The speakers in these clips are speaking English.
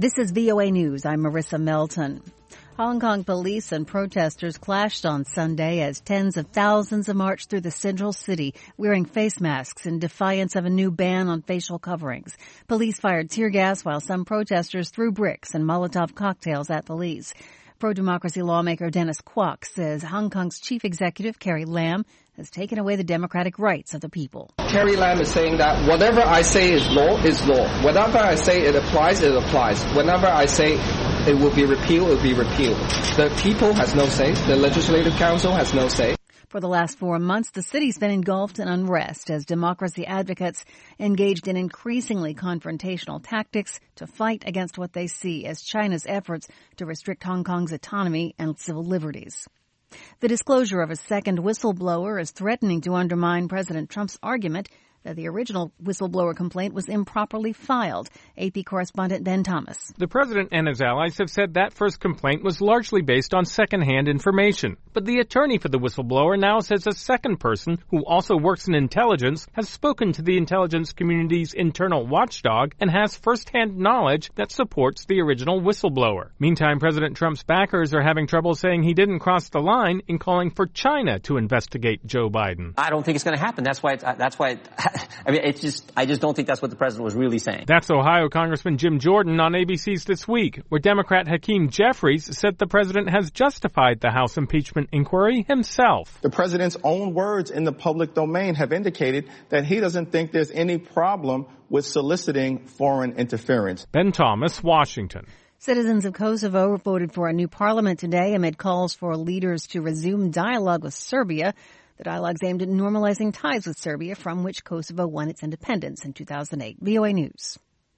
This is VOA News. I'm Marissa Melton. Hong Kong police and protesters clashed on Sunday as tens of thousands marched through the central city wearing face masks in defiance of a new ban on facial coverings. Police fired tear gas while some protesters threw bricks and Molotov cocktails at police. Pro-democracy lawmaker Dennis Kwok says Hong Kong's chief executive, Carrie Lam, has taken away the democratic rights of the people. Carrie Lam is saying that whatever I say is law, is law. Whenever I say it applies, it applies. Whenever I say it will be repealed, it will be repealed. The people has no say. The Legislative Council has no say. For the last 4 months, the city's been engulfed in unrest as democracy advocates engaged in increasingly confrontational tactics to fight against what they see as China's efforts to restrict Hong Kong's autonomy and civil liberties. The disclosure of a second whistleblower is threatening to undermine President Trump's argument that the original whistleblower complaint was improperly filed. AP correspondent Ben Thomas. The president and his allies have said that first complaint was largely based on second-hand information. But the attorney for the whistleblower now says a second person, who also works in intelligence, has spoken to the intelligence community's internal watchdog and has first-hand knowledge that supports the original whistleblower. Meantime, President Trump's backers are having trouble saying he didn't cross the line in calling for China to investigate Joe Biden. I don't think it's going to happen. That's why I mean, I just don't think that's what the president was really saying. That's Ohio Congressman Jim Jordan on ABC's This Week, where Democrat Hakeem Jeffries said the president has justified the House impeachment inquiry himself. The president's own words in the public domain have indicated that he doesn't think there's any problem with soliciting foreign interference. Ben Thomas, Washington. Citizens of Kosovo voted for a new parliament today amid calls for leaders to resume dialogue with Serbia. The dialogue's aimed at normalizing ties with Serbia, from which Kosovo won its independence in 2008. VOA News.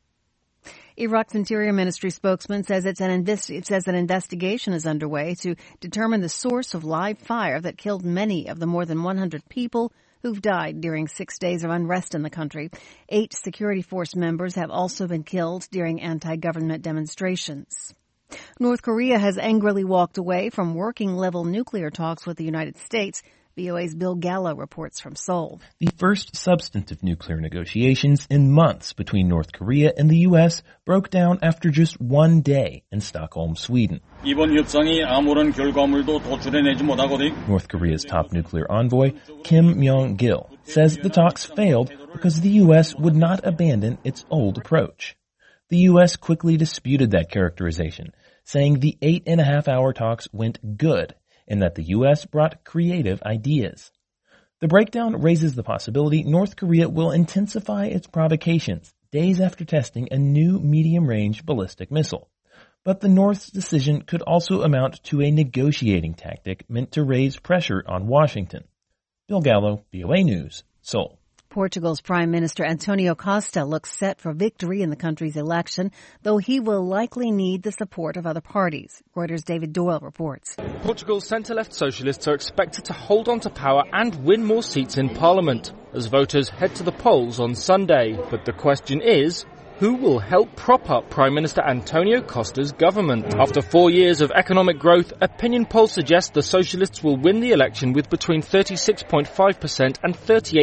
Iraq's Interior Ministry spokesman says an investigation is underway to determine the source of live fire that killed many of the more than 100 people who've died during 6 days of unrest in the country. 8 security force members have also been killed during anti-government demonstrations. North Korea has angrily walked away from working-level nuclear talks with the United States. VOA's Bill Gallo reports from Seoul. The first substantive nuclear negotiations in months between North Korea and the U.S. broke down after just 1 day in Stockholm, Sweden. North Korea's top nuclear envoy, Kim Myong-gil, says the talks failed because the U.S. would not abandon its old approach. The U.S. quickly disputed that characterization, saying the 8.5-hour talks went good, and that the U.S. brought creative ideas. The breakdown raises the possibility North Korea will intensify its provocations days after testing a new medium-range ballistic missile. But the North's decision could also amount to a negotiating tactic meant to raise pressure on Washington. Bill Gallo, VOA News, Seoul. Portugal's Prime Minister Antonio Costa looks set for victory in the country's election, though he will likely need the support of other parties. Reuters' David Doyle reports. Portugal's centre-left socialists are expected to hold on to power and win more seats in Parliament as voters head to the polls on Sunday. But the question is, who will help prop up Prime Minister Antonio Costa's government? After 4 years of economic growth, opinion polls suggest the Socialists will win the election with between 36.5% and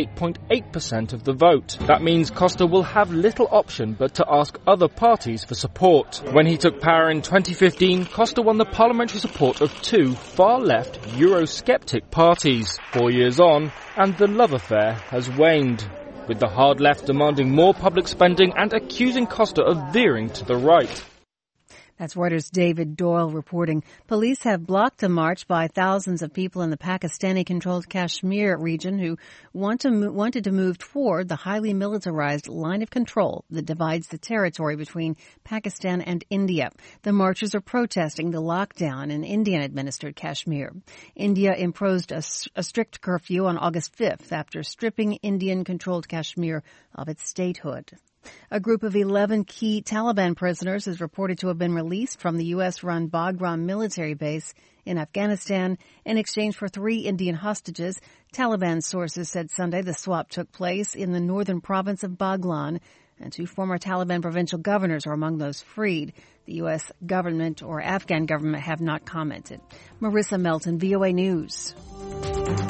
38.8% of the vote. That means Costa will have little option but to ask other parties for support. When he took power in 2015, Costa won the parliamentary support of 2 far-left Eurosceptic parties. 4 years on, and the love affair has waned, with the hard left demanding more public spending and accusing Costa of veering to the right. That's Reuters' David Doyle reporting. Police have blocked a march by thousands of people in the Pakistani-controlled Kashmir region who wanted to move toward the highly militarized line of control that divides the territory between Pakistan and India. The marchers are protesting the lockdown in Indian-administered Kashmir. India imposed a strict curfew on August 5th after stripping Indian-controlled Kashmir of its statehood. A group of 11 key Taliban prisoners is reported to have been released from the U.S.-run Bagram military base in Afghanistan in exchange for 3 Indian hostages. Taliban sources said Sunday the swap took place in the northern province of Baghlan, and 2 former Taliban provincial governors are among those freed. The U.S. government or Afghan government have not commented. Marissa Melton, VOA News.